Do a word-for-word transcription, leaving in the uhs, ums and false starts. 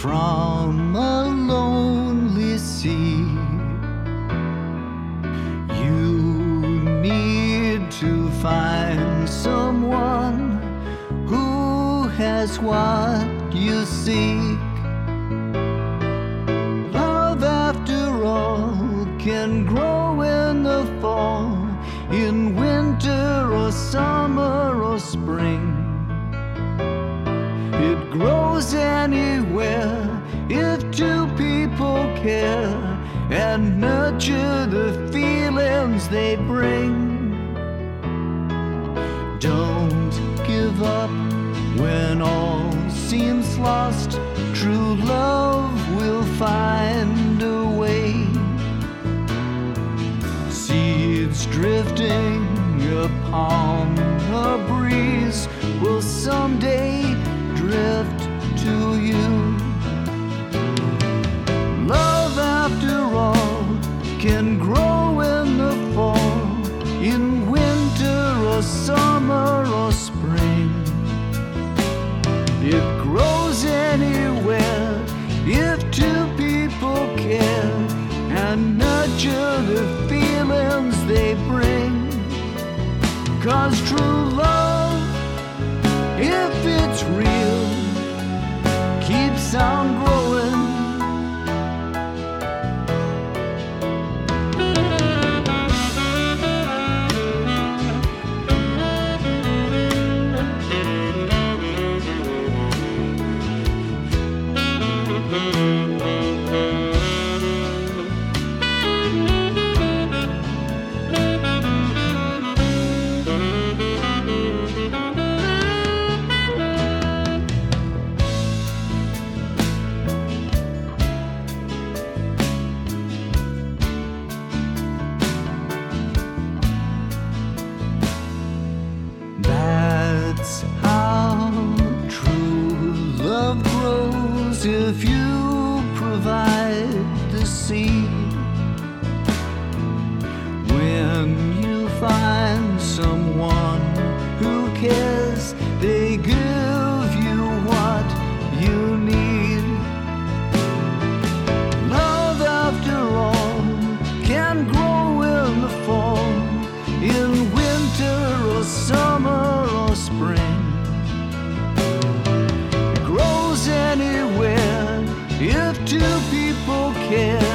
from a lonely sea. You need to find someone who has what you seek. Love, after all, can grow in the fall, in winter or summer or spring. It grows anywhere if two people care and nurture the feelings they bring. Don't give up when all seems lost. True love will find a way. Seeds drifting upon a breeze will someday drift to you. Love, after all, can grow in the fall, in winter or summer or spring. It grows anywhere if two people care and nurture the feelings they bring. 'Cause true love, if it's real, keeps on growing. That's how true love grows, if you provide the seed. When you find someone who cares, they give you what you need. Love, after all, can grow in the fall, in winter or summer or spring. It grows anywhere if two people care